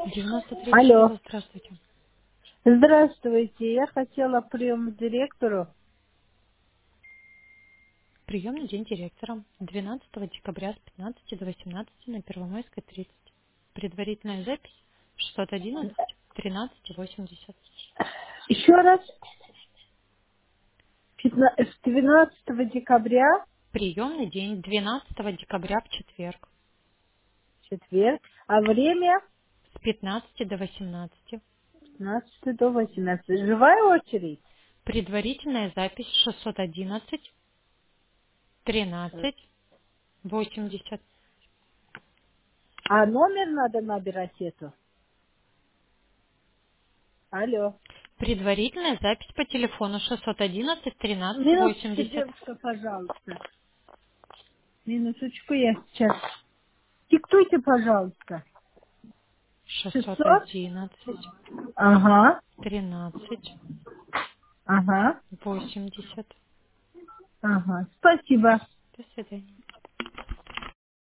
93 Алло. школа, здравствуйте. Здравствуйте. Я хотела прием к директору. Приемный день директора 12 декабря с 15 до 18 на Первомайской 30. Предварительная запись 611 13 80. Еще раз. 12 декабря, Приемный день 12 декабря в четверг четверг. А время с 15 до 18. 15 до 18. Живая очередь? Предварительная запись 611 13 80. А номер надо набирать эту? Алло. Предварительная запись по телефону 611 13 Минуточку, 80. девушка, пожалуйста. Минуточку, я сейчас. Диктуйте, пожалуйста. 600. 611 Ага. 13 Ага. 80. Ага. Спасибо. До свидания.